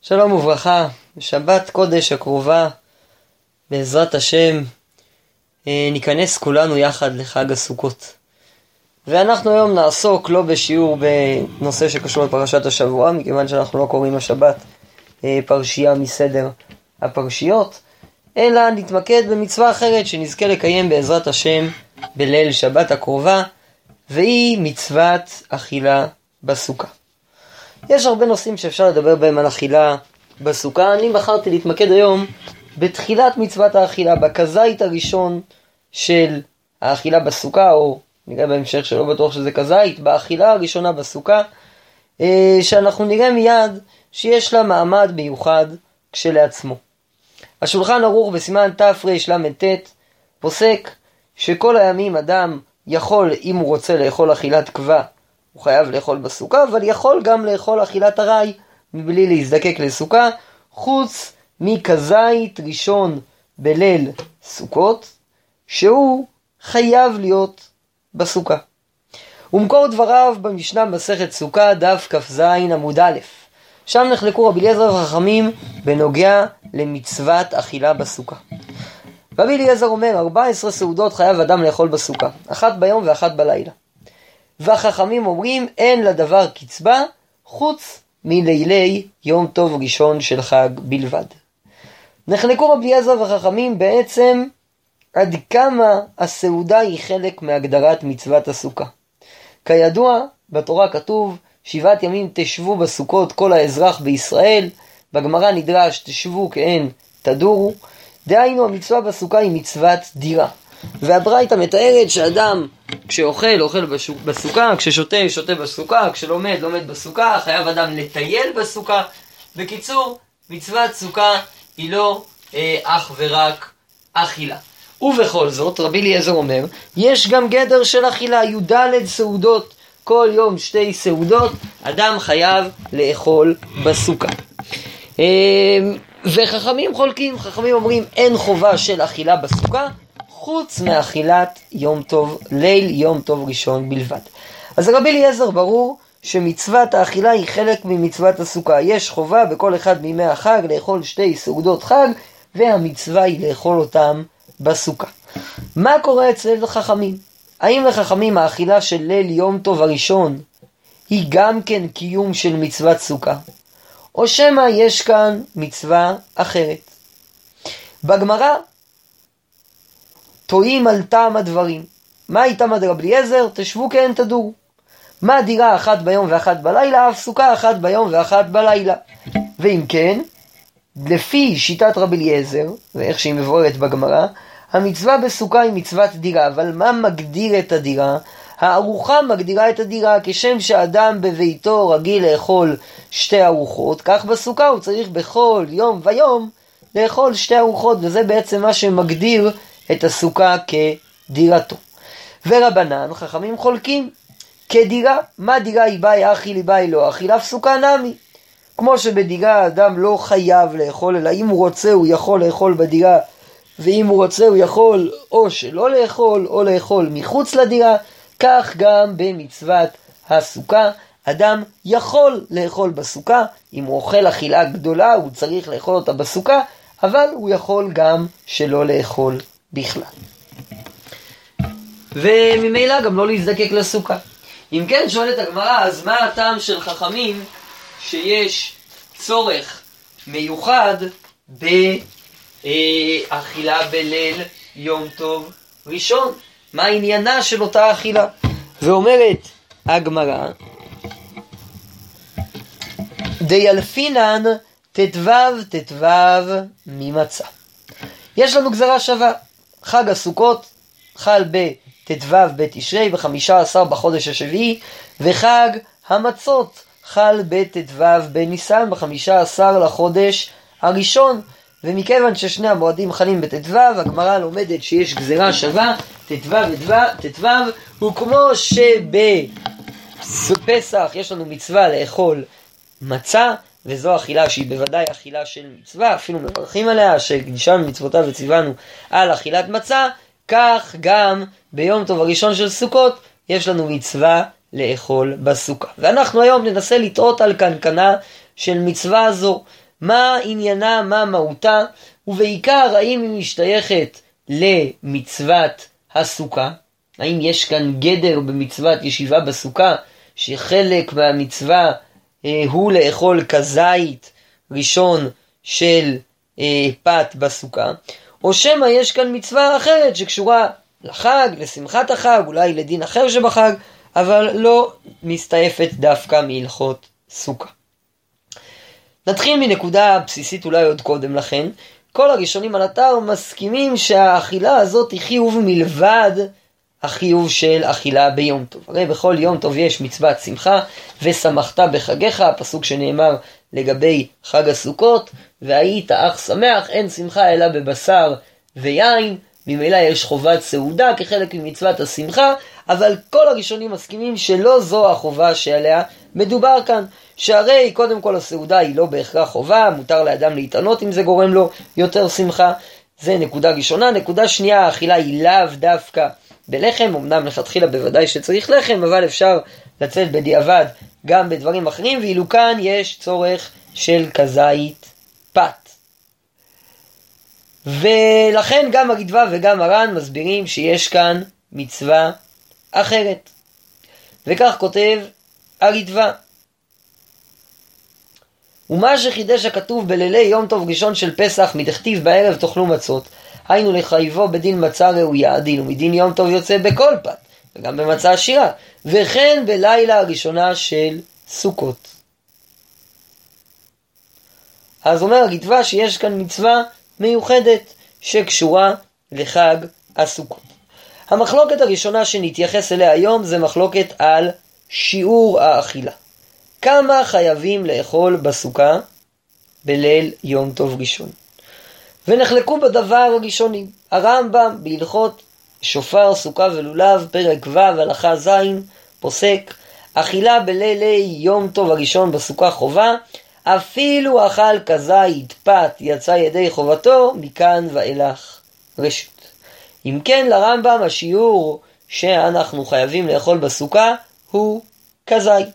שלום וברכה, בשבת קודש הקרובה, בעזרת השם, ניכנס כולנו יחד לחג הסוכות. ואנחנו היום נעסוק לא בשיעור בנושא שקשור לפרשת השבוע, מכיוון שאנחנו לא קוראים השבת פרשייה מסדר הפרשיות, אלא נתמקד במצווה אחרת שנזכה לקיים בעזרת השם בליל שבת הקרובה, והיא מצוות אכילה בסוכה. יש הרבה נושאים שאפשר לדבר בהם על אכילה בסוכה. אני בחרתי להתמקד היום בתחילת מצוות האכילה, בכזית הראשון של האכילה בסוכה, או נראה בהמשך שלא בטוח שזה כזית, באכילה הראשונה בסוכה, שאנחנו נראה מיד שיש לה מעמד מיוחד כשלעצמו. השולחן ערוך בסימן תרל"ט פוסק שכל הימים אדם יכול, אם הוא רוצה לאכול אכילת קווה, הוא חייב לאכול בסוכה, אבל יכול גם לאכול אכילת ארעי מבלי להזדקק לסוכה, חוץ מכזית ראשון בליל סוכות, שהוא חייב להיות בסוכה. ומקור דבריו במשנה מסכת סוכה, דף כ"ז עמוד א', שם נחלקו רבי אליעזר וחכמים בנוגע למצוות אכילה בסוכה. רבי אליעזר אומר 14 סעודות חייב אדם לאכול בסוכה, אחת ביום ואחת בלילה. והחכמים אומרים אין לדבר קצבה חוץ מלילי יום טוב ראשון של חג בלבד. נחלקו רבי אליעזר וחכמים בעצם עד כמה הסעודה היא חלק מהגדרת מצוות הסוכה. כידוע בתורה כתוב 7 ימים תשבו בסוכות כל האזרח בישראל, בגמרא נדרש תשבו כעין תדורו, דהיינו המצווה בסוכה היא מצוות דירה. והברייתא מתארת שאדם כשאוכל, אוכל בסוכה, כששותה, שותה בסוכה, כשלומד, לומד בסוכה, חייב אדם לטייל בסוכה. בקיצור, מצוות סוכה היא לא אך ורק אכילה. ובכל זאת, רבי אליעזר אומר, יש גם גדר של אכילה, י"ד סעודות, כל יום 2 סעודות, אדם חייב לאכול בסוכה. וחכמים חולקים, חכמים אומרים אין חובה של אכילה בסוכה, חוץ מאכילת יום טוב, ליל יום טוב ראשון בלבד. אז רבי אליעזר ברור שמצוות האכילה היא חלק ממצוות הסוכה. יש חובה בכל אחד מימי החג לאכול 2 סעודות חג, והמצווה היא לאכול אותם בסוכה. מה קורה אצל חכמים? האם לחכמים האכילה של ליל יום טוב הראשון היא גם כן קיום של מצוות סוכה? או שמא יש כאן מצווה אחרת? בגמרא טועים על טעם הדברים. מה איתם עד רבי אליעזר? תשבו כעין תדורו. מה דירה אחת ביום ואחת בלילה? אף סוכה אחת ביום ואחת בלילה. ואם כן, לפי שיטת רבי אליעזר, ואיך שהיא מבוארת בגמרא, המצווה בסוכה היא מצוות דירה. אבל מה מגדיר את הדירה? הארוחה מגדירה את הדירה. כשם שאדם בביתו רגיל לאכול 2 ארוחות, כך בסוכה הוא צריך בכל יום ויום לאכול 2 ארוחות, וזה בעצם מה שמגדיר את הסוכה כדירתו. ורבנן, חכמים חולקים, כדירה, מה דירה היא באי אחי לי באי לא אחי, לאף סוכה נמי. כמו שבדירה אדם לא חייב לאכול, אלא אם הוא רוצה הוא יכול לאכול בדירה, ואם הוא רוצה הוא יכול או שלא לאכול, או לאכול מחוץ לדירה, כך גם במצוות הסוכה, אדם יכול לאכול בסוכה. אם הוא אוכל אכילה גדולה הוא צריך לאכול אותה בסוכה, אבל הוא יכול גם שלא לאכול בכלל. וממילא גם לא להזדקק לסוכה. אם כן, שואלת הגמרא, אז מה הטעם של חכמים שיש צורך מיוחד באכילה בליל יום טוב ראשון? מה עניינה של אותה אכילה? ואומרת הגמרא, דיילפינן ט"ו ממצה. יש לנו גזרה שווה. חג הסוכות חל בט"ו בתשרי, ב-15 בחודש השביעי, וחג המצות חל בט"ו בניסן, ב-15 לחודש הראשון. ומכיוון ששני המועדים חלים בט"ו, הגמרא לומדת שיש גזרה שווה, ט"ו, וכמו שבפסח יש לנו מצווה לאכול מצה, וזו אכילה שהיא בוודאי אכילה של מצווה, אפילו מברכים עליה, שקדישנו מצוותיו וציוונו על אכילת מצה, כך גם ביום טוב הראשון של סוכות יש לנו מצווה לאכול בסוכה. ואנחנו היום ננסה לטעות על קנקנה של מצווה הזו, מה עניינה, מה מהותה, ובעיקר האם היא משתייכת למצוות הסוכה, האם יש כאן גדר במצוות ישיבה בסוכה, שחלק מהמצווה הוא לאכול כזית ראשון של פת בסוכה, או שמא יש כאן מצווה אחרת שקשורה לחג, לשמחת החג, אולי לדין אחר שבחג, אבל לא מסתעפת דווקא מהלכות סוכה. נתחיל מנקודה בסיסית אולי עוד קודם לכן. כל הראשונים על אתר מסכימים שהאכילה הזאת היא חיוב מלבד החיוב של אכילה ביום טוב. הרי בכל יום טוב יש מצוות שמחה, ושמחת בחגיך, הפסוק שנאמר לגבי חג הסוכות, והיית אך שמח, אין שמחה אלא בבשר ויין, ממילא יש חובת סעודה כחלק ממצוות השמחה, אבל כל הראשונים מסכימים שלא זו החובה שעליה מדובר כאן, שהרי קודם כל הסעודה היא לא בהכרח חובה, מותר לאדם להתענות אם זה גורם לו יותר שמחה. זה נקודה ראשונה. נקודה שנייה, האכילה היא לאו דווקא בלחם, אמנם לכתחילה בוודאי שצריך לחם, אבל אפשר לצאת בדיעבד גם בדברים אחרים, ואילו כאן יש צורך של כזית פת. ולכן גם הרדב"א וגם הר"ן מסבירים שיש כאן מצווה אחרת. וכך כותב הרדב"א: ומה שחידש הכתוב בלילי יום טוב ראשון של פסח מדכתיב בערב תאכלו מצות, היינו לחייבו בדין מצה ראויה, דין ומדין יום טוב יוצא בכל פת, וגם במצה עשירה, וכן בלילה הראשונה של סוכות. אז אומר הרדב"א שיש כאן מצווה מיוחדת שקשורה לחג הסוכות. המחלוקת הראשונה שנתייחס אליה היום זה מחלוקת על שיעור האכילה. כמה חייבים לאכול בסוכה בליל יום טוב ראשון? ונחלקו בדבר הראשונים. הרמב"ם בהלכות שופר, סוכה ולולב, פרק ו' הלכה ז', פוסק אכילה בלילי יום טוב הראשון בסוכה חובה, אפילו אכל כזית פת יצא ידי חובתו, מכאן ואילך רשות. אם כן, לרמב"ם השיעור שאנחנו חייבים לאכול בסוכה הוא כזית.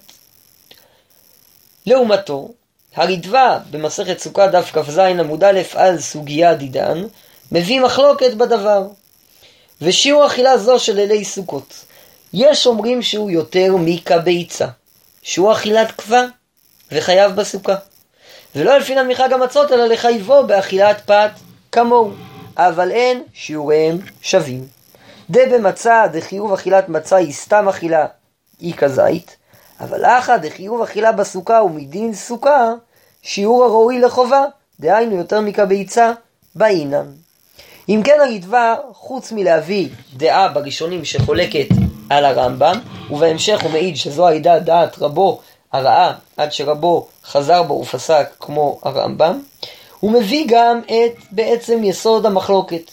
לעומתו, הרדב"א במסכת סוכה דף כ"ז עמוד א' על סוגיה דידן מביא מחלוקת בדבר. ושיעור אכילה זו של לילי סוכות, יש אומרים שהוא יותר מכביצה, שהוא אכילת קווה וחייב בסוכה, ולא לפינן מחג המצות אלא לחייבו באכילת פת כמוהו, אבל אין שיעוריהם שווים. דה במצה דחיוב אכילת מצה היא סתם אכילה היא כזית, אבל אחא דחיוב אכילה בסוכה ומדין סוכה שיעור הראוי לחובה, דהיינו יותר מכביצה באינן. אם כן, הרדב"א חוץ מלהביא דעה בראשונים שחולקת על הרמב"ם, ובהמשך הוא מעיד שזו הייתה דעת רבו הרעה עד שרבו חזר בו ופסק כמו הרמב"ם, הוא מביא גם את בעצם יסוד המחלוקת.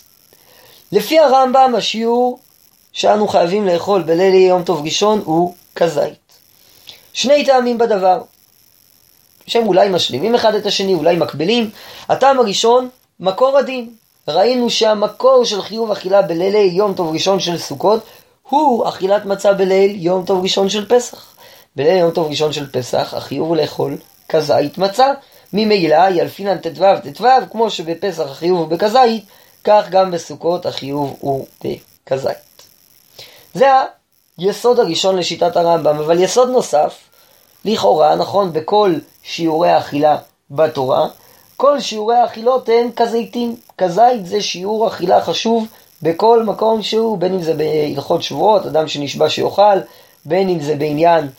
לפי הרמב"ם השיעור שאנו חייבים לאכול בליל יום טוב ראשון הוא כזית. שני טעמים בדבר שהם אולי משלימים אחד את השני, אולי מקבילים. הטעם הראשון, מקור הדין. ראינו שהמקור של חיוב אכילה בלילי יום טוב ראשון של סוכות הוא אכילת מצה בליל יום טוב ראשון של פסח. בליל יום טוב ראשון של פסח החיוב הוא לאכול כזית מצה, ממילא ילפינן ט"ו, כמו שבפסח החיוב הוא בכזית, כך גם בסוכות החיוב הוא בכזית. זה היסוד הראשון לשיטת הרמב"ם. אבל יסוד נוסף, לכאורה נכון בכל שיעורי האכילה בתורה, כל שיעורי האכילות הם כזיתים. כזית זה שיעור אכילה חשוב בכל מקום שהוא, בין אם זה בהלכות שבועות, אדם שנשבע שיאכל, בין אם זה בעניין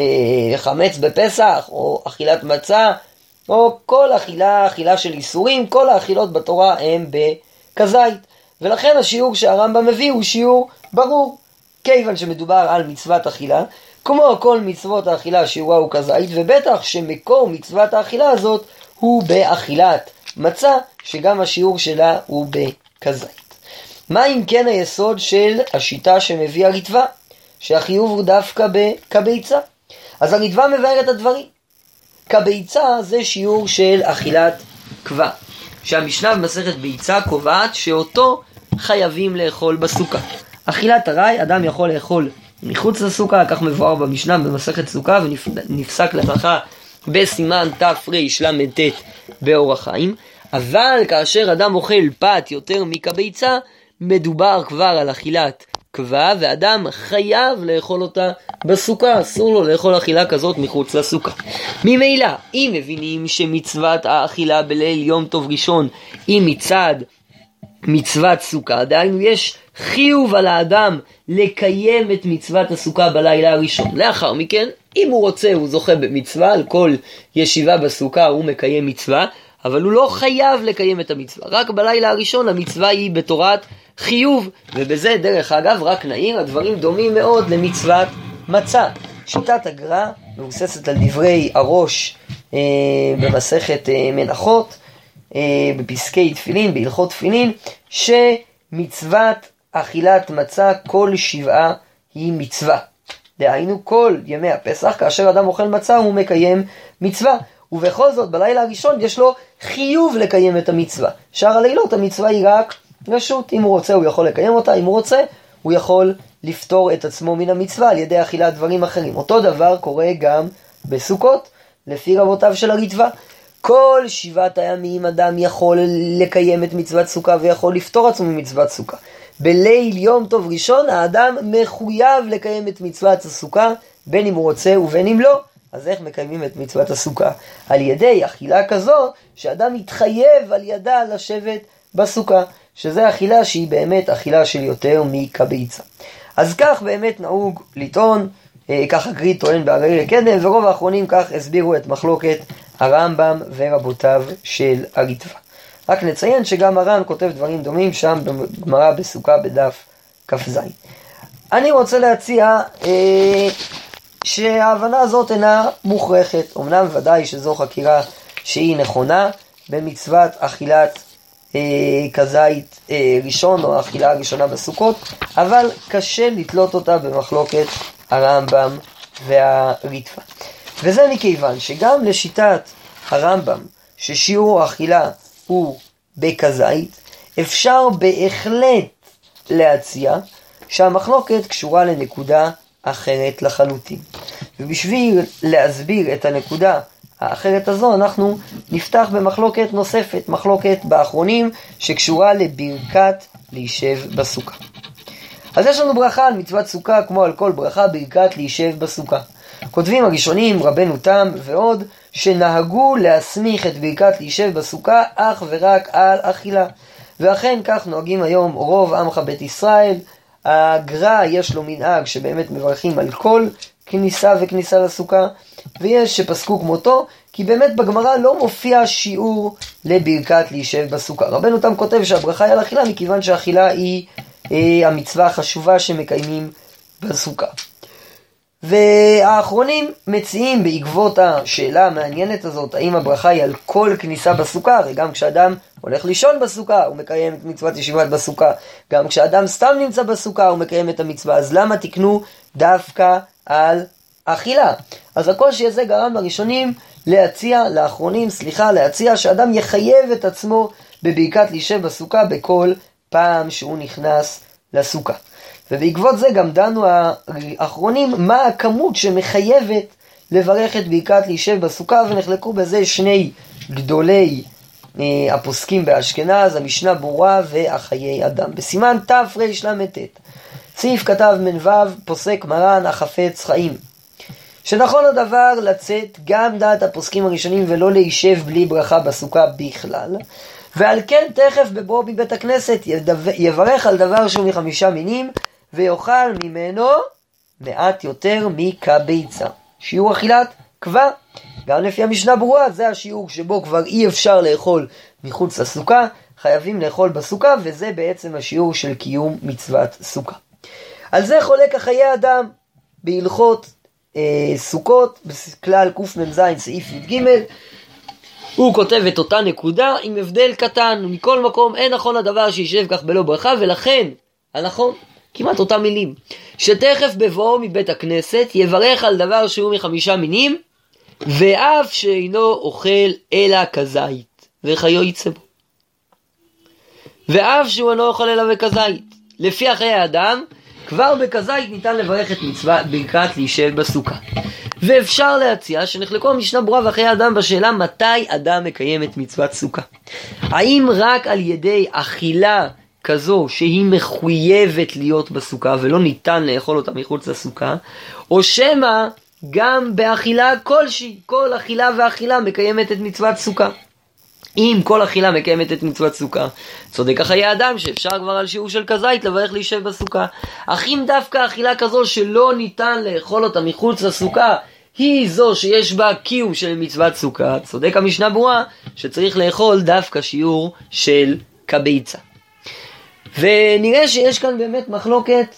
חמץ בפסח, או אכילת מצה, או כל אכילה של איסורים, כל האכילות בתורה הם בכזית. ולכן השיעור שהרמב"ם מביא הוא שיעור ברור, כיוון שמדובר על מצוות אכילה, כמו כל מצוות האכילה שיעורה הוא כזית, ובטח שמקור מצוות האכילה הזאת הוא באכילת מצה, שגם השיעור שלה הוא בכזית. מה אם כן היסוד של השיטה שמביא הרדב"א, שהחיוב הוא דווקא בכביצה? אז הרדב"א מבאר את הדברים. כביצה זה שיעור של אכילת קווה, שהמשנה במסכת ביצה קובעת שאותו חייבים לאכול בסוכה. אכילת ארעי אדם יכול לאכול מחוץ לסוכה, כך מבואר במשנה במסכת סוכה, ונפסק להלכה בסימן תרל"ט באורח חיים, אבל כאשר אדם אוכל פת יותר מכביצה, מדובר כבר על אכילת קבע, ואדם חייב לאכול אותה בסוכה, אסור לו לאכול אכילה כזאת מחוץ לסוכה. ממילא, אם מבינים שמצוות האכילה בליל יום טוב ראשון היא מצד מצוות סוכה, דהיינו יש חיוב על האדם לקיים את מצוות הסוכה בלילה הראשון. לאחר מכן, אם הוא רוצה, הוא זוכה במצווה, על כל ישיבה בסוכה הוא מקיים מצווה, אבל הוא לא חייב לקיים את המצווה. רק בלילה הראשון המצווה היא בתורת חיוב, ובזה דרך אגב רק נעיר, הדברים דומים מאוד למצוות מצה. שיטת הגר"א מבוססת על דברי הראש במסכת מנחות, בפסקי תפילין, בהלכות תפילין, שמצוות אכילת מצה כל שבעה היא מצווה. דהיינו כל ימי הפסח, כאשר אדם אוכל מצה הוא מקיים מצווה, ובכל זאת בלילה הראשון יש לו חיוב לקיים את המצווה. שאר הלילות המצווה היא רק רשות, אם הוא רוצה הוא יכול לקיים אותה, אם הוא רוצה הוא יכול לפטור את עצמו מן המצווה על ידי אכילת דברים אחרים. אותו דבר קורה גם בסוכות, לפי רבותיו של הריטב"א. כל 7 הימים אדם יכול לקיים את מצוות סוכה ויכול לפטור עצמו ממצוות סוכה. בליל יום טוב ראשון האדם מחויב לקיים את מצוות הסוכה, בין אם הוא רוצה ובין אם לא. אז איך מקיימים את מצוות הסוכה? על ידי אכילה כזו שאדם יתחייב על ידה לשבת בסוכה, שזה אכילה שהיא באמת אכילה של יותר מקביצה. אז כך באמת נהוג לטעון, כך הגריד טוען בהררי לקדם, ורוב האחרונים כך הסבירו את מחלוקת הרמב"ם ורבותיו של הריטב"א. רק נציין שגם הר"ן כותב דברים דומים שם בגמרא בסוכה בדף כ"ז. אני רוצה להציע שההבנה הזאת אינה מוכרחת. אמנם ודאי שזו חקירה שהיא נכונה במצוות אכילת כזית ראשון או האכילה הראשונה בסוכות, אבל קשה לתלות אותה במחלוקת הרמב"ם והריטב"א. וזה מכיוון שגם לשיטת הרמב"ם ששיעור האכילה הוא בכזית, אפשר בהחלט להציע שהמחלוקת קשורה לנקודה אחרת לחלוטין. ובשביל להסביר את הנקודה האחרת הזו אנחנו נפתח במחלוקת נוספת, מחלוקת באחרונים שקשורה לברכת להישב בסוכה. אז יש לנו ברכה על מצוות סוכה כמו על כל ברכה, ברכת להישב בסוכה. כותבים הראשונים, רבנו תם ועוד, שנהגו להסמיך את ברכת להישב בסוכה אך ורק על אכילה. ואכן כך נוהגים היום רוב עמך בית ישראל. הגר"א יש לו מנהג שבאמת מברכים על כל כניסה וכניסה לסוכה, ויש שפסקו כמותו, כי באמת בגמרא לא מופיע שיעור לברכת להישב בסוכה. רבנו תם כותב שהברכה היא על אכילה, מכיוון שהאכילה היא המצווה החשובה שמקיימים בסוכה. והאחרונים מציעים בעקבות השאלה המעניינת הזאת, האם הברכה היא על כל כניסה בסוכה, הרי גם כשאדם הולך לישון בסוכה הוא מקיים את מצוות ישיבת בסוכה, גם כשאדם סתם נמצא בסוכה הוא מקיים את המצווה, אז למה תקנו דווקא על אכילה? אז הקושי הזה גרם לראשונים להציע שאדם יחייב את עצמו בברכת להישב בסוכה בכל פעם שהוא נכנס לסוכה. ובעקבות זה גם דנו האחרונים מה הכמות שמחייבת לברך את ברכת להישב בסוכה, ונחלקו בזה שני גדולי הפוסקים באשכנז, המשנה ברורה והחיי אדם. בסימן תרל"ט סעיף כתב מ"ו פוסק מרן החפץ חיים שנכון הדבר לצאת גם דעת הפוסקים הראשונים ולא להישב בלי ברכה בסוכה בכלל, ועל כן תכף בבוא מבית הכנסת יברך על דבר שהוא מ5 מינים ויאכל ממנו מעט יותר מכביצה, שיעור אכילת קבע. גם לפי המשנה ברורה זה השיעור שבו כבר אי אפשר לאכול מחוץ לסוכה, חייבים לאכול בסוכה, וזה בעצם השיעור של קיום מצוות סוכה. על זה חולק החיי אדם בהלכות סוכות, בכלל קמ"ז סעיף י"ג. הוא כותב את אותה נקודה עם הבדל קטן, מכל מקום אין נכון הדבר שישב כך בלא ברכה, ולכן הנכון כמעט אותם מילים, שתכף בבואו מבית הכנסת יברך על דבר שהוא מ5 מינים, ואף שאינו אוכל אלא כזית וכיוצא בו, ואף שהוא אינו אוכל אלא בכזית. לפי חיי האדם כבר בכזית ניתן לברך את מצוות ברכת להישב בסוכה. ואפשר להציע שנחלקו המשנה ברורה וחיי אדם בשאלה מתי אדם מקיים את מצוות סוכה. האם רק על ידי אכילה כזו שהיא מחויבת להיות בסוכה ולא ניתן לאכול אותה מחוץ לסוכה, או שמא גם באכילה כלשהי, כל אכילה ואכילה מקיימת את מצוות סוכה. אם כל אכילה מקיימת את מצוות סוכה, צודק החיי אדם שאפשר כבר על שיעור של כזית לברך להישב בסוכה. אך אם דווקא אכילה כזו שלא ניתן לאכול אותה מחוץ לסוכה היא זו שיש בה קיום של מצוות סוכה, צודק המשנה ברורה שצריך לאכול דווקא שיעור של כביצה. ונראה שיש כאן באמת מחלוקת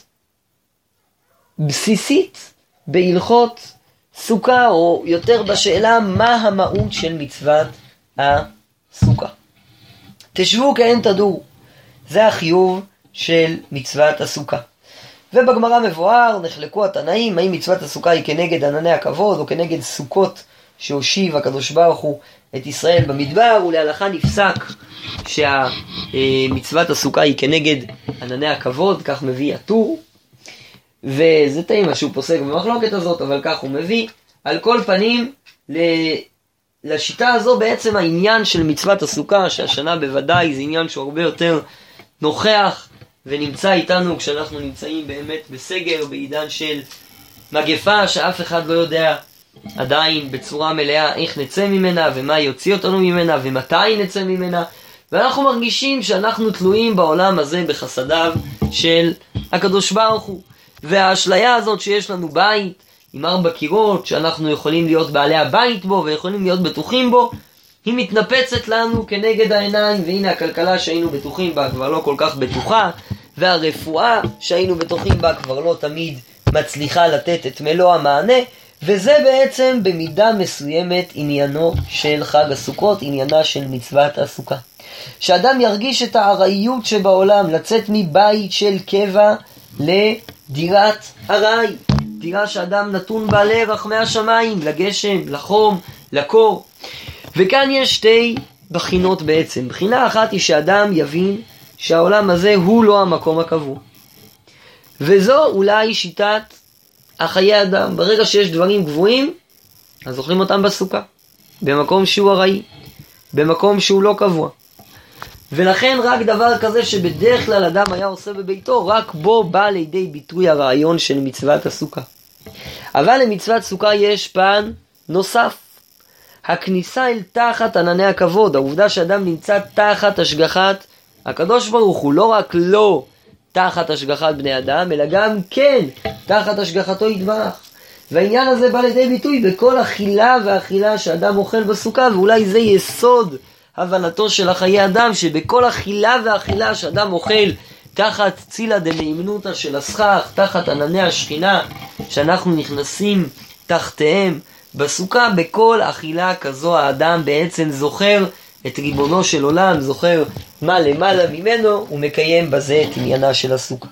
בסיסית בהלכות סוכה, או יותר בשאלה מה המהות של מצוות הסוכה. תשבו כעין תדור, זה החיוב של מצוות הסוכה. ובגמרא מבואר, נחלקו התנאים, האם מצוות הסוכה היא כנגד ענני הכבוד או כנגד סוכות שהושיב הקדוש ברוך הוא את ישראל במדבר, ולהלכה נפסק שהמצוות הסוכה היא כנגד ענני הכבוד, כך מביא הטור, וזה תאימה שהוא פוסק במחלוקת הזאת, אבל כך הוא מביא. על כל פנים, לשיטה הזו בעצם העניין של מצוות הסוכה, שהשנה בוודאי זה עניין שהוא הרבה יותר נוכח, ונמצא איתנו כשאנחנו נמצאים באמת בסגר, בעידן של מגפה שאף אחד לא יודע עדיין בצורה מלאה איך נצא ממנה, ומה יוציא אותנו ממנה, ומתי נצא ממנה, ואנחנו מרגישים שאנחנו תלויים בעולם הזה בחסדיו של הקדוש ברוך הוא. והאשליה הזאת שיש לנו בית עם 4 קירות, שאנחנו יכולים להיות בעלי הבית בו ויכולים להיות בטוחים בו, היא מתנפצת לנו כנגד העיניים, והנה הכלכלה שהיינו בטוחים בה כבר לא כל כך בטוחה, והרפואה שהיינו בטוחים בה כבר לא תמיד מצליחה לתת את מלוא המענה, וזה בעצם במידה מסוימת עניינו של חג הסוכות, עניינה של מצוות הסוכה. שאדם ירגיש את הארעיות שבעולם, לצאת מבית של קבע לדירת ארעי, דירה שאדם נתון בה לרחמי השמיים, לגשם, לחום, לקור. וכאן יש 2 בחינות בעצם. בחינה אחת היא שאדם יבין שהעולם הזה הוא לא המקום הקבוע, וזו אולי שיטת החיי אדם. ברגע שיש דברים גבוהים, אז אוכלים אותם בסוכה, במקום שהוא ארעי, במקום שהוא לא קבוע. ולכן רק דבר כזה שבדרך כלל אדם היה עושה בביתו, רק בו בא לידי ביטוי הרעיון של מצוות הסוכה. אבל למצוות סוכה יש פן נוסף, הכניסה אל תחת ענני הכבוד, העובדה שאדם נמצא תחת השגחת הקדוש ברוך הוא, לא רק לא תחת השגחת בני אדם, אלא גם כן תחת השגחתו יתברך. והעניין הזה בא לידי ביטוי בכל אכילה ואכילה שאדם אוכל בסוכה, ואולי זה יסוד הבנתו של החיי אדם, שבכל אכילה ואכילה שאדם אוכל תחת צילה דנאמנותא של הסכך, תחת ענני השכינה שאנחנו נכנסים תחתיהם בסוכה, בכל אכילה כזו האדם בעצם זוכר את ריבונו של עולם, זוכר מה למעלה ממנו, ומקיים בזה את עניינה של הסוכה.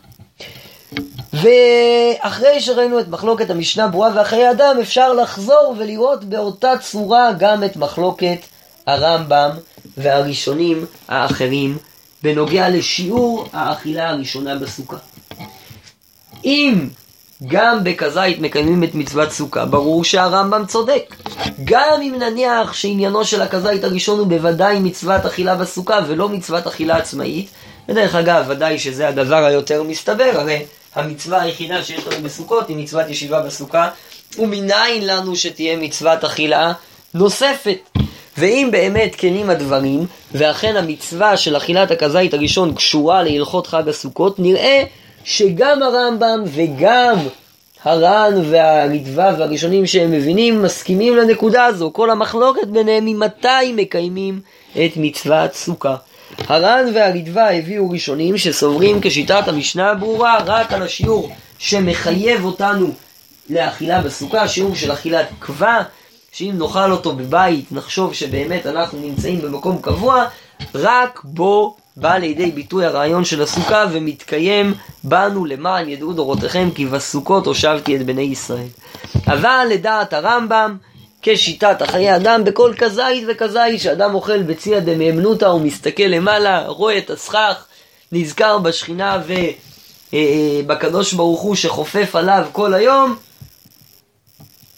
ואחרי שראינו את מחלוקת המשנה ברורה והחיי אדם, אפשר לחזור ולראות באותה צורה גם את מחלוקת הרמב"ם והראשונים האחרים בנוגע לשיעור האכילה הראשונה בסוכה. אם גם בכזית מקיימים את מצוות סוכה, ברור שהרמב"ם צודק. גם אם נניח שעניינו של הכזית הראשון הוא בוודאי מצוות אכילה בסוכה ולא מצוות אכילה עצמאית, ודרך אגב ודאי שזה הדבר היותר מסתבר, הרי המצווה היחידה שיש לנו בסוכות היא מצוות ישיבה בסוכה, ומניין לנו שתהיה מצוות אכילה נוספת. ואם באמת כנים הדברים, ואכן המצווה של אכילת הכזית הראשון קשורה להלכות חג הסוכות, נראה שגם הרמב"ם וגם הר"ן והרדב"א והראשונים שהם מבינים מסכימים לנקודה הזו. כל המחלוקת ביניהם היא מתי מקיימים את מצוות סוכה. הר"ן והרדב"א הביאו ראשונים שסוברים כשיטת המשנה הברורה רק על השיעור שמחייב אותנו לאכילה בסוכה, שיעור של אכילת קבע, שאם נאכל אותו בבית נחשוב שבאמת אנחנו נמצאים במקום קבוע, רק בו בא לידי ביטוי הרעיון של הסוכה, ומתקיים בנו למען ידעו דורותיכם כי בסוכות הושבתי את בני ישראל. אבל לדעת הרמב"ם, כשיטת החיי אדם, בכל כזית וכזית שאדם אוכל בציע דמאמנותא, הוא מסתכל למעלה, רואה את הסכך, נזכר בשכינה ובקדוש ברוך הוא שחופף עליו כל היום,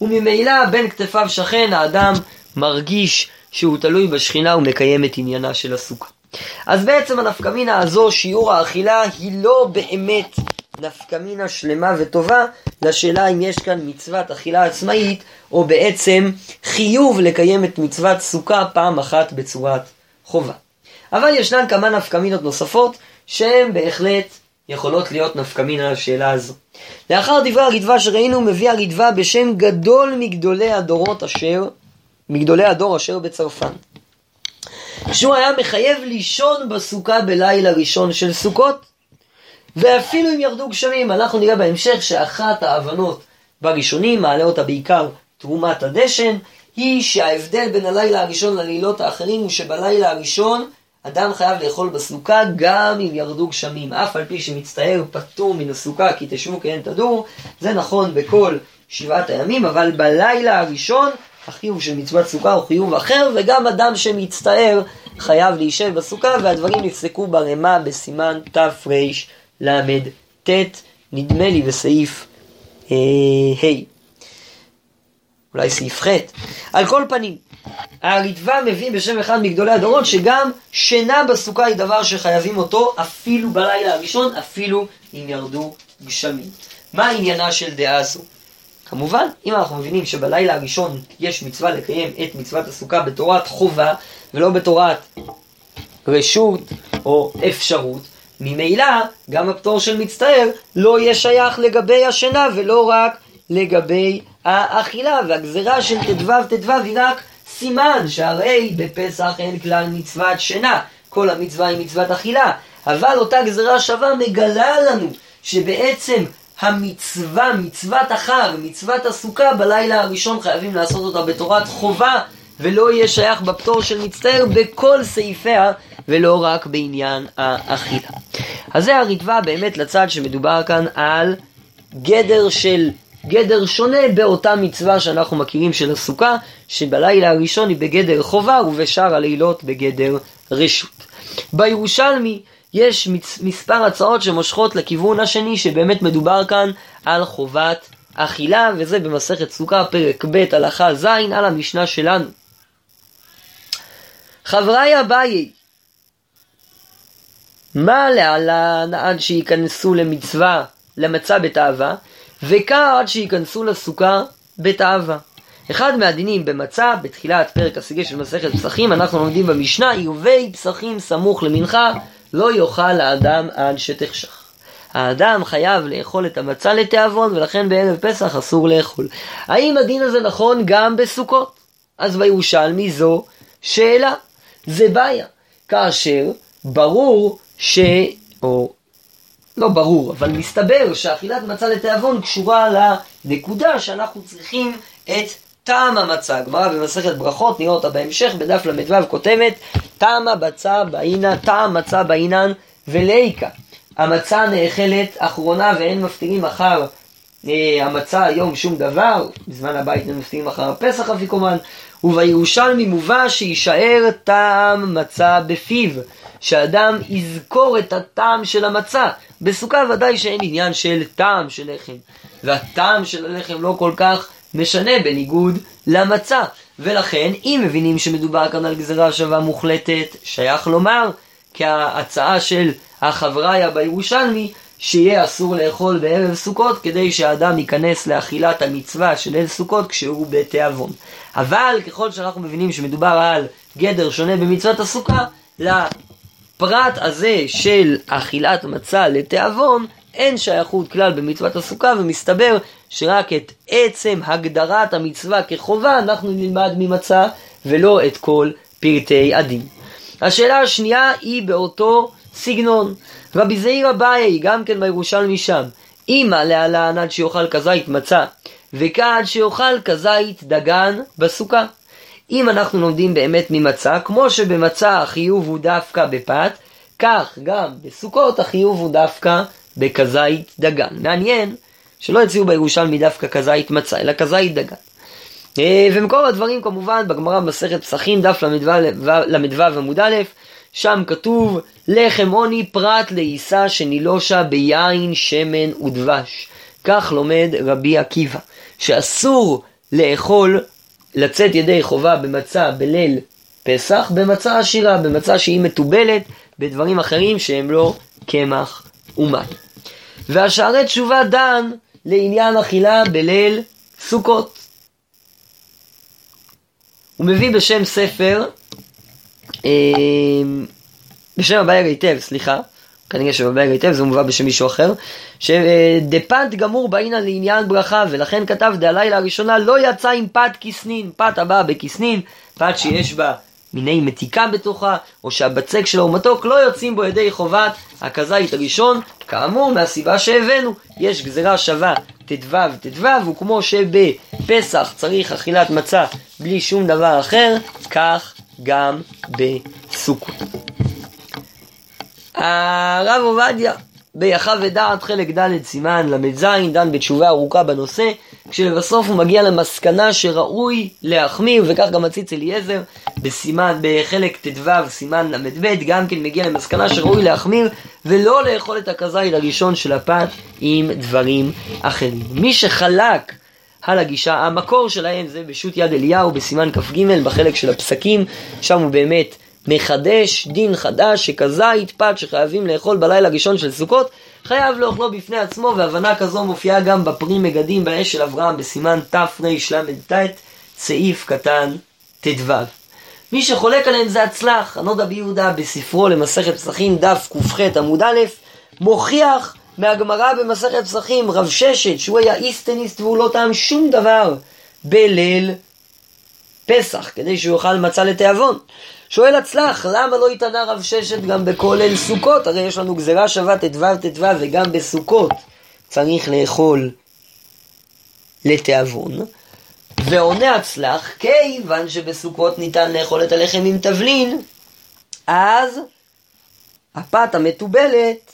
וממילא בין כתפיו שכן האדם מרגיש שהוא תלוי בשכינה ומקיים את עניינה של הסוכה. אז בעצם הנפקמינה הזו, שיעור האכילה, היא לא באמת נפקמינה שלמה וטובה לשאלה אם יש כאן מצוות אכילה עצמאית או בעצם חיוב לקיים את מצוות סוכה פעם אחת בצורת חובה. אבל ישנן כמה נפקמינות נוספות שהן בהחלט יכולות להיות נפקמינה לשאלה הזו. לאחר דברי הריטב"א שראינו, מביא הריטב"א בשם גדול מגדולי הדור אשר בצרפן, שהוא היה מחייב לישון בסוכה בלילה ראשון של סוכות, ואפילו אם ירדו גשמים. אנחנו נראה בהמשך שאחת ההבנות בראשונים, מעלה אותה בעיקר תרומת הדשן, היא שההבדל בין הלילה הראשון ללילות האחרים הוא שבלילה הראשון אדם חייב לאכול בסוכה גם אם ירדו גשמים, אף על פי שמצטער פטור מן הסוכה כי תשבו כי אין תדור. זה נכון בכל 7 הימים, אבל בלילה הראשון החיוב של מצוות סוכה הוא חיוב אחר, וגם אדם שמצטער חייב להישב בסוכה, והדברים נפסקו ברמה בסימן תרל"ט, נדמה לי בסעיף אולי סעיף ח'. על כל פנים, הריטב"א מביא בשם אחד מגדולי הדורות שגם שינה בסוכה היא דבר שחייבים אותו אפילו בלילה הראשון, אפילו אם ירדו גשמים. מה עניינה של דעה זו? כמובן, אם אנחנו מבינים שבלילה הראשון יש מצווה לקיים את מצוות הסוכה בתורת חובה ולא בתורת רשות או אפשרות, ממילא גם הפטור של מצטער לא יהיה שייך לגבי השינה ולא רק לגבי האכילה, והגזרה של ט"ו היא רק סימן, שהרי בפסח אין כלל מצוות שינה, כל המצווה היא מצוות אכילה, אבל אותה גזרה שווה מגלה לנו שבעצם המצווה, מצוות החג, מצוות הסוכה בלילה הראשון חייבים לעשות אותה בתורת חובה, ולא יהיה שייך בפטור של מצטער בכל סעיפיה ולא רק בעניין האכילה. אז זה הריטב"א באמת לצד שמדובר כאן על גדר שונה באותה מצווה שאנחנו מכירים של הסוכה, שבלילה הראשון היא בגדר חובה ובשאר הלילות בגדר רשות. בירושלמי יש מספר הצעות שמושכות לכיוון השני, שבאמת מדובר כאן על חובת אכילה, וזה במסכת סוכה פרק ב' הלכה ז' על המשנה שלנו. חברי אביי, מה להלן עד שיכנסו למצה בתאווה, וכאן עד שיכנסו לסוכה בתאווה. אחד מהדינים במצה, בתחילת פרק הסיגי של מסכת פסחים, אנחנו לומדים במשנה, עירובי פסחים סמוך למנחה, לא יאכל האדם עד שתחשך. האדם חייב לאכול את המצה לתיאבון, ולכן בערב פסח אסור לאכול. האם הדין הזה נכון גם בסוכות? אז בירושלמי זו שאלה, זה בעיה. כאשר ברור לא ברור, אבל מסתבר שאכילת מצה לתיאבון קשורה לנקודה שאנחנו צריכים את טעם המצה. הגמרא במסכת ברכות, נראה אותה בהמשך, בדף ל"ו כותבת, טעם מצה בעינן וליקה. המצה נאכלת אחרונה ואין מפתירים אחר המצה היום שום דבר, בזמן הבית אין מפתירים אחר הפסח אפיקומן. ובירושלמי מובא שישאר טעם מצה בפיו, שאדם יזכור את הטעם של המצה. בסוכה ודאי שאין עניין של טעם של לחם, והטעם של הלחם לא כל כך משנה בניגוד למצה, ולכן אם מבינים שמדובר כאן על גזרה שווה מוחלטת, שייך לומר כי ההצעה של החבריה בירושלמי שיהיה אסור לאכול בערב סוכות, כדי שהאדם ייכנס לאכילת המצווה של אל סוכות כשהוא בתיאבון. אבל ככל שאנחנו מבינים שמדובר על גדר שונה במצוות הסוכה, לפרט הזה של אכילת מצה לתיאבון אין שייכות כלל במצוות הסוכה, ומסתבר שרק את עצם הגדרת המצווה כחובה אנחנו נלמד ממצה ולא את כל פרטי הדין. השאלה השנייה היא באותו סגנון. רבי זעיר אביי, גם כן בירושלמי שם, אמא להלן עד שיאכל כזית מצה, וכעד שיאכל כזית דגן בסוכה. אם אנחנו לומדים באמת ממצה, כמו שבמצה החיוב הוא דווקא בפת, כך גם בסוכות החיוב הוא דווקא בכזית דגן. מעניין שלא הציעו בירושלמי דווקא כזית מצה, אלא כזית דגן. ומקור הדברים כמובן בגמרא במסכת פסחים, דף ל"ו עמוד א', שם כתוב לחם עוני פרט לעיסה שנילושה ביין, שמן ודבש. כך לומד רבי עקיבא, שאסור לצאת ידי חובה במצה בליל פסח, במצה עשירה, במצה שהיא מטובלת בדברים אחרים שהם לא קמח ומים. והשערי תשובה דן לעניין אכילה בליל סוכות. הוא מביא בשם ספר, בשם הבעיה היטב, סליחה, כנראה שבבעיה היטב זה מובא בשם מישהו אחר, שדפת גמור בעניין לעניין ברכה, ולכן כתב דהלילה הראשונה לא יצא עם פת כסנין, פת הבאה בכסנין, פת שיש בה מיני מתיקה בתוכה, או שהבצק שלו הוא מתוק, לא יוצאים בו ידי חובת הכזית הראשון, כאמור מהסיבה שהבאנו, יש גזרה שווה תדבב, וכמו שבפסח צריך אכילת מצה בלי שום דבר אחר, כך גם בסוכות. הרב עובדיה ביחד ודעת חלק ד' סימן למ"ז דן בתשובה ארוכה בנושא, כשבסוף הוא מגיע למסקנה שראוי להחמיר, וכך גם הציץ אליעזר בחלק ט"ו סימן למ"ב גם כן מגיע למסקנה שראוי להחמיר ולא לאכול את הכזית הראשון של הפת עם דברים אחרים. מי שחלק על הגישה, המקור שלהם זה בשו"ת יד אליהו בסימן כ"ג בחלק של הפסקים, שם הוא באמת מחדש דין חדש שכזית פת שחייבים לאכול בלילה הראשון של סוכות חייב לאכלו בפני עצמו, והבנה כזו מופיעה גם בפרי מגדים באש של אברהם בסימן תרל"ט סעיף קטן ט"ו. מי שחולק עליהם זה הצלח, הנודע ביהודה בספרו למסכת פסחים דף ק"ח עמוד א', מוכיח מהגמרא במסכת פסחים רב ששת שהוא היה איסטניסט והוא לא טעם שום דבר בליל פסח כדי שהוא יאכל מצה לתיאבון. שואל הצלח, למה לא התענה רב ששת גם בכל ליל סוכות? הרי יש לנו גזרה שווה ט"ו וגם בסוכות צריך לאכול לתיאבון. ועונה הצלח, כיוון שבסוכות ניתן לאכול את הלחם עם תבלין, אז הפת המטובלת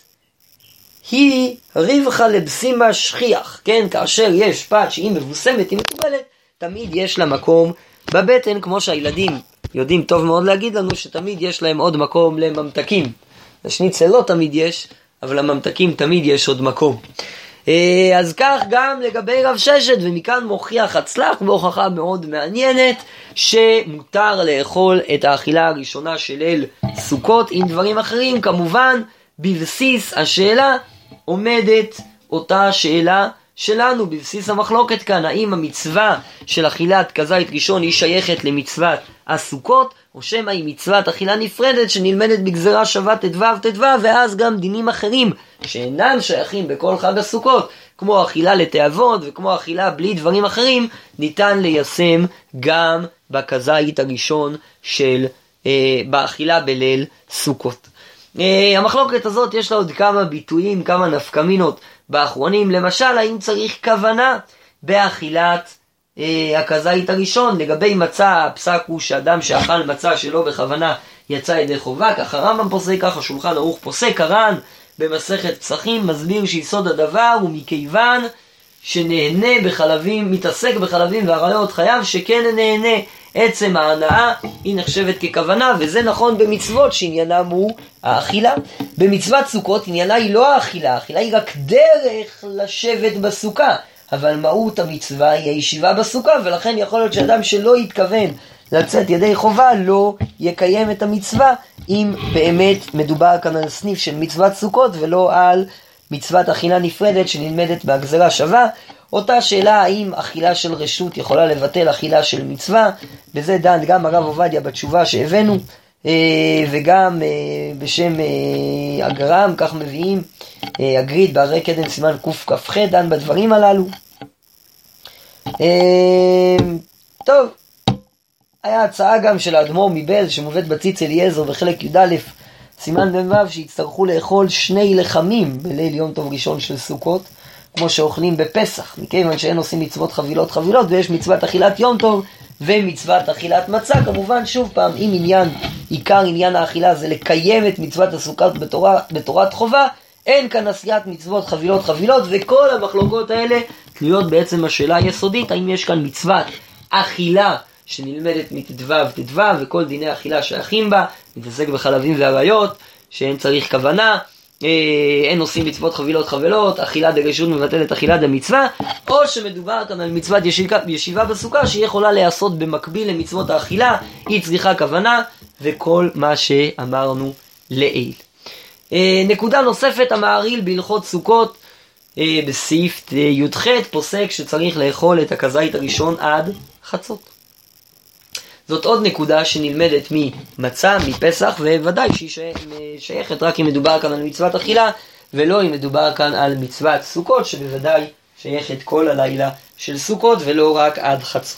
היא ריבחה לבסימה שכיח, כן? כאשר יש פת שהיא מבוסמת, היא מטובלת, תמיד יש לה מקום בבטן, כמו שהילדים יודעים טוב מאוד להגיד לנו שתמיד יש להם עוד מקום לממתקים. לשניצל לא תמיד יש, אבל לממתקים תמיד יש עוד מקום. אז כך גם לגבי רב ששת, ומכאן מוכיח הצלח בהוכחה מאוד מעניינת שמותר לאכול את האכילה הראשונה של ליל סוכות עם דברים אחרים. כמובן בבסיס השאלה עומדת אותה שאלה שלנו, בבסיס המחלוקת כאן, האם המצווה של אכילת כזית ראשון היא שייכת למצוות הסוכות, או שמא היא מצוות אכילה נפרדת שנלמדת בגזרה שווה ט"ו, ואז גם דינים אחרים שאינם שייכים בכל חג הסוכות, כמו אכילה לתיאבון וכמו אכילה בלי דברים אחרים, ניתן ליישם גם בכזית הראשון של באכילה בליל סוכות. המחלוקת הזאת יש לה עוד כמה ביטויים, כמה נפקמינות באחרונים. למשל, האם צריך כוונה באכילת הכזית הראשון? לגבי מצה, הפסק הוא שאדם שאכל מצה שלא בכוונה יצא ידי חובה, ככה רמב"ם פוסק, ככה שולחן ערוך פוסק. הר"ן במסכת פסחים מסביר שיסוד הדבר הוא מכיוון שנהנה בחלבים, מתעסק בחלבים והעריות, חייב שכן נהנה. עצם ההנאה היא נחשבת ככוונה, וזה נכון במצוות שעניינם הוא האכילה. במצוות סוכות עניינה היא לא האכילה, האכילה היא רק דרך לשבת בסוכה, אבל מהות המצווה היא הישיבה בסוכה, ולכן יכול להיות שאדם שלא יתכוון לצאת ידי חובה לא יקיים את המצווה, אם באמת מדובר כאן על סניף של מצוות סוכות ולא על מצוות אכילה נפרדת שנלמדת בהגזרה שווה. אותה שאלה, האם אכילה של רשות יכולה לבטל אכילה של מצווה, בזה דן גם הרב עובדיה בתשובה שהבאנו, וגם בשם הגר"ם, כך מביאים אגריד בערי קדם סימן קכ"ח דן בדברים הללו. טוב, היה הצעה גם של האדמו"ר מבעלז שמובאת בציץ אליעזר בחלק י"א סימן מ"ו שיצטרכו לאכול 2 לחמים בליל יום טוב ראשון של סוכות, כמו שאוכלים בפסח, מכיוון שאין עושים מצוות חבילות ויש מצוות אכילת יום טוב ומצוות אכילת מצה. כמובן שוב פעם, אם עיקר עניין האכילה זה לקיים את מצוות הסוכות בתורת חובה, אין כאן עשיית מצוות חבילות, וכל המחלוקות האלה תלויות בעצם השאלה היסודית, האם יש כאן מצוות אכילה שנלמדת מט"ו וכל דיני אכילה שייכים בה, מתעסק בחלבים ועריות שאין צריך כוונה, אין עושים מצוות חבילות חבילות, אכילה דרשות מבטלת אכילה דמצווה, או שמדובר כאן על מצוות ישיבה בסוכה שהיא יכולה להיעשות במקביל למצוות האכילה, היא צריכה כוונה וכל מה שאמרנו לעיל. נקודה נוספת, המהרי"ל בהלכות סוכות בסעיף י"ח פוסק שצריך לאכול את הכזית הראשון עד חצות. זאת עוד נקודה שנלמדת ממצה, מפסח, וודאי שהיא שייכת רק אם מדובר כאן על מצוות אכילה, ולא אם מדובר כאן על מצוות סוכות, שבוודאי שייכת כל הלילה של סוכות, ולא רק עד חצות.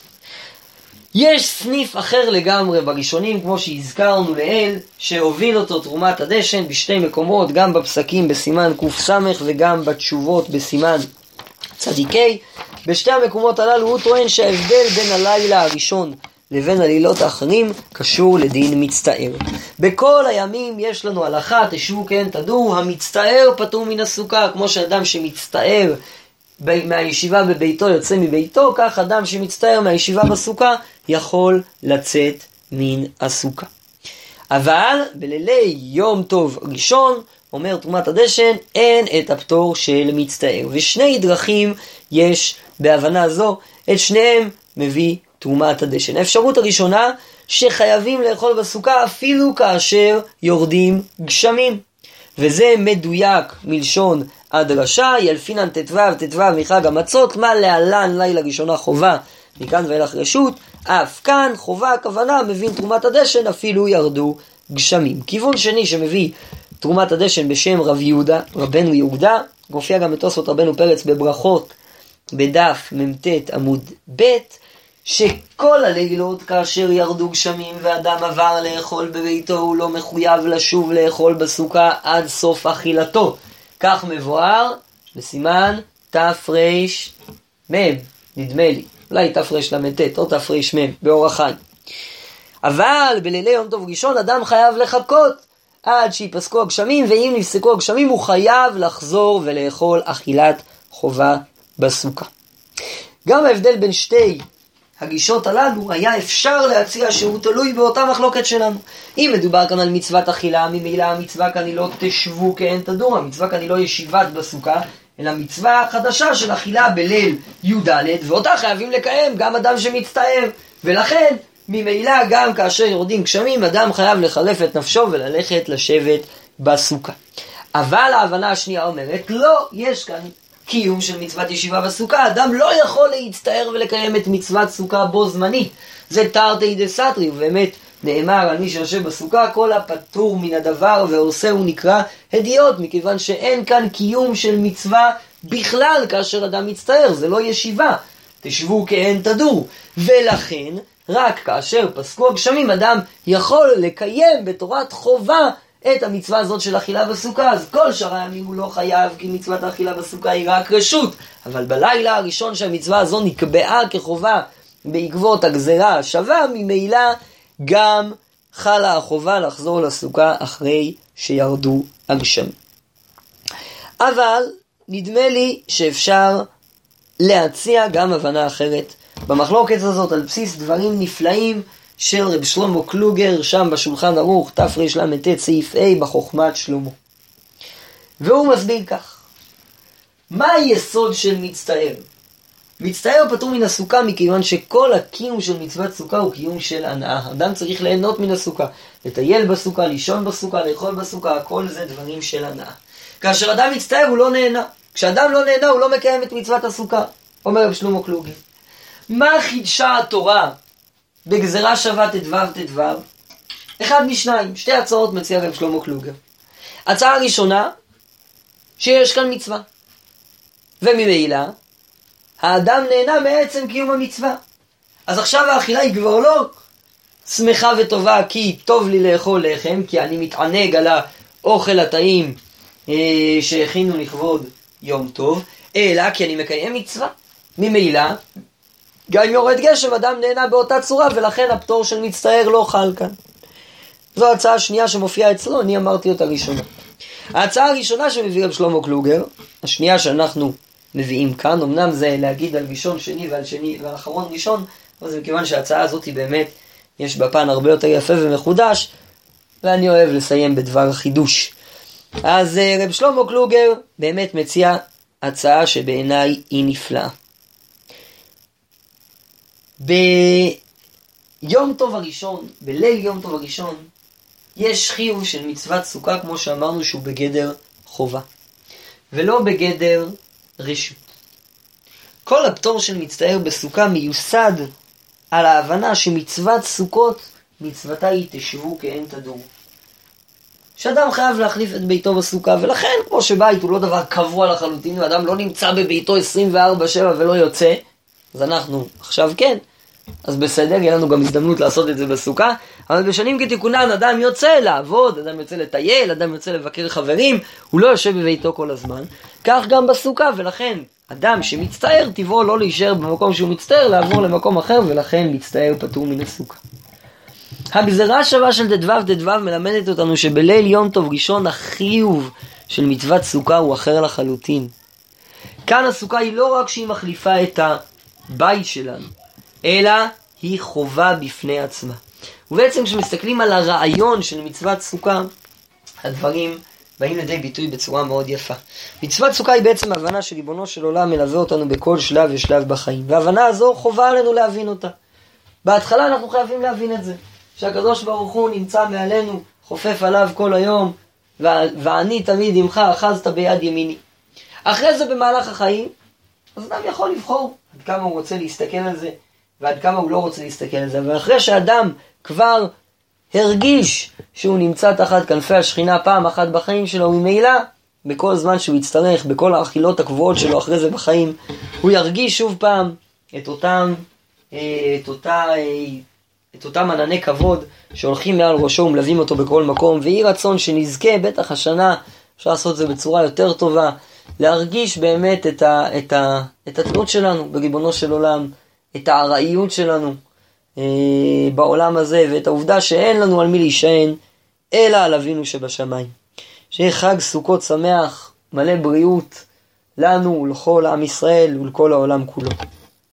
יש סניף אחר לגמרי בראשונים, כמו שהזכרנו לעיל, שהוביל אותו תרומת הדשן בשתי מקומות, גם בפסקים בסימן ק"ס וגם בתשובות בסימן צדיקי. בשתי המקומות הללו הוא טוען שההבדל בין הלילה הראשון לבין הלילות האחרים קשור לדין מצטער. בכל הימים יש לנו הלכה, תשבו כן תדעו, המצטער פטור מן הסוכה, כמו שאדם שמצטער מהישיבה בביתו יוצא מביתו, כך אדם שמצטער מהישיבה בסוכה יכול לצאת מן הסוכה. אבל בלילי יום טוב ראשון, אומר תרומת הדשן, אין את הפטור של מצטער. ושני דרכים יש בהבנה זו, את שניהם מביא תרומת הדשן. האפשרות הראשונה, שחייבים לאכול בסוכה אפילו כאשר יורדים גשמים. וזה מדויק מלשון הדרשה, ילפינן ט"ו מחג המצות, מה להלן לילה ראשונה חובה, מכאן ואילך רשות, אף כאן חובה הכוונה מבין תרומת הדשן אפילו ירדו גשמים. כיוון שני שמביא תרומת הדשן בשם רבנו יהודה, מופיע גם בתוספות רבנו פרץ בברכות בדף מ"ט עמוד ב', שכל הלילות כאשר ירדו גשמים ואדם עבר לאכול בביתו הוא לא מחויב לשוב לאכול בסוכה עד סוף אכילתו. כך מבואר בסימן תרמ"ם, נדמה לי, אולי תרל"ט או תרמ"ם באור החיים. אבל בלילי יום טוב ראשון אדם חייב לחכות עד שיפסקו הגשמים, ואם נפסקו הגשמים הוא חייב לחזור ולאכול אכילת חובה בסוכה. גם ההבדל בין שתי הגישות הללו היה אפשר להציע שהוא תלוי באותה מחלוקת שלנו. אם מדובר כאן על מצוות אכילה, ממילא המצווה כאן היא לא תשבו כאין תדור, המצווה כאן היא לא ישיבת בסוכה, אלא מצווה חדשה של אכילה בליל י"ד, ואותה חייבים לקיים גם אדם שמצטער, ולכן ממילא גם כאשר יורדים גשמים אדם חייב לחלף את נפשו וללכת לשבת בסוכה. אבל ההבנה השנייה אומרת, לא, יש כאן קיום של מצוות ישיבה בסוכה, אדם לא יכול להצטער ולקיים את מצוות סוכה בו זמנית. זה תרתי דסתרי, ובאמת נאמר על מי שיושב בסוכה, כל הפטור מן הדבר ועושה הוא נקרא הדיוט, מכיוון שאין כאן קיום של מצווה בכלל כאשר אדם מצטער, זה לא ישיבה, תשבו כאין תדור. ולכן רק כאשר פסקו הגשמים אדם יכול לקיים בתורת חובה את המצווה הזאת של אכילה בסוכה. אז כל שאר הימים הוא לא חייב, כי מצוות האכילה בסוכה היא רק רשות, אבל בלילה הראשון שהמצווה הזו נקבעה כחובה בעקבות הגזרה השווה, ממילא גם חלה החובה לחזור לסוכה אחרי שירדו הגשמים. אבל נדמה לי שאפשר להציע גם הבנה אחרת במחלוקת הזאת על בסיס דברים נפלאים של רב שלמה קלוגר, שם בשולחן ערוך תרל"ט סעיף A בחוכמת שלמה. והוא מסביר כך: מה היסוד של מצטער? מצטער פטור מן הסוכה מכיוון שכל הקיום של מצוות סוכה הוא קיום של הנאה. אדם צריך ליהנות מן הסוכה, לטייל בסוכה, לישון בסוכה, לאכול בסוכה, הכל זה דברים של הנאה. כאשר אדם מצטער הוא לא נהנה. כשאדם לא נהנה הוא לא מקיים את מצוות הסוכה, אומר רב שלמה קלוגר. מה חידשה התורה בגזרה שווה ט"ו? אחד משניים, שתי הצעות מציע רב שלמה קלוגר. הצעה הראשונה, שיש כאן מצווה, וממילא האדם נהנה מעצם קיום המצווה. אז עכשיו האכילה היא כבר לא שמחה וטובה כי טוב לי לאכול לחם, כי אני מתענג על האוכל הטעים שהכינו לכבוד יום טוב, אלא כי אני מקיים מצווה. ממילא גם יורד גשם אדם נהנה באותה צורה, ולכן הפטור של מצטער לא חל כאן. זו ההצעה השנייה שמופיעה אצלו, אני אמרתי אותה ראשונה. ההצעה הראשונה שמביא רב שלמה קלוגר, השנייה שאנחנו מביאים כאן, אמנם זה להגיד על ראשון שני ועל שני ועל אחרון ראשון, אבל זה מכיוון שההצעה הזאת היא באמת, יש בה פן הרבה יותר יפה ומחודש, ואני אוהב לסיים בדבר חידוש. אז רב שלמה קלוגר באמת מציע הצעה שבעיניי היא נפלאה. ביום טוב הראשון, בליל יום טוב הראשון, יש חיוב של מצוות סוכה, כמו שאמרנו, שהוא בגדר חובה, ולא בגדר רשות. כל הפטור של מצטער בסוכה מיוסד על ההבנה שמצוות סוכות, מצוותה היא תשבו כאין תדורו. שאדם חייב להחליף את ביתו בסוכה, ולכן כמו שבית הוא לא דבר קבוע לחלוטין, ואדם לא נמצא בביתו 24/7 ולא יוצא, אז אנחנו עכשיו כן, אז בסדר, יהיה לנו גם הזדמנות לעשות את זה בסוכה, אבל בשנים כתיקונן אדם יוצא לעבוד, אדם יוצא לטייל, אדם יוצא לבקר חברים, הוא לא יושב בביתו כל הזמן, כך גם בסוכה, ולכן אדם שמצטער טבעו לא להישאר במקום שהוא מצטער, לעבור למקום אחר, ולכן מצטער פטור מן הסוכה. הגזרה שווה של דדבב מלמדת אותנו שבליל יום טוב ראשון החיוב של מצוות סוכה הוא אחר לחלוטין. כאן הסוכה היא לא רק שהיא מחליפה את הבית שלנו, אלא היא חובה בפני עצמה. ובעצם כשמסתכלים על הרעיון של מצוות סוכה, הדברים באים לידי ביטוי בצורה מאוד יפה. מצוות סוכה היא בעצם הבנה שריבונו של עולם מלווה אותנו בכל שלב ושלב בחיים, וההבנה הזו חובה עלינו להבין אותה. בהתחלה אנחנו חייבים להבין את זה, שהקדוש ברוך הוא נמצא מעלינו, חופף עליו כל היום, ואני תמיד עמך אחזת ביד ימיני. אחרי זה במהלך החיים, אז אדם יכול לבחור עד כמה הוא רוצה להסתכל על זה, ועד כמה הוא לא רוצה להסתכל על זה. ואחרי שאדם כבר הרגיש שהוא נמצא תחת כנפי השכינה פעם אחת בחיים שלו, ממילא בכל זמן שהוא יצטרך, בכל האכילות הקבועות שלו אחרי זה בחיים, הוא ירגיש שוב פעם את אותם ענני כבוד שהולכים מעל ראשו ומלווים אותו בכל מקום, ויהי רצון שנזכה, בטח השנה אפשר לעשות את זה בצורה יותר טובה, להרגיש באמת את התלות שלנו בריבונו של עולם, את הארעיות שלנו בעולם הזה, ואת העובדה שאין לנו על מי להישען אלא על אבינו שבשמיים. שיהיה חג סוכות שמח, מלא בריאות לנו ולכל עם ישראל ולכל העולם כולו.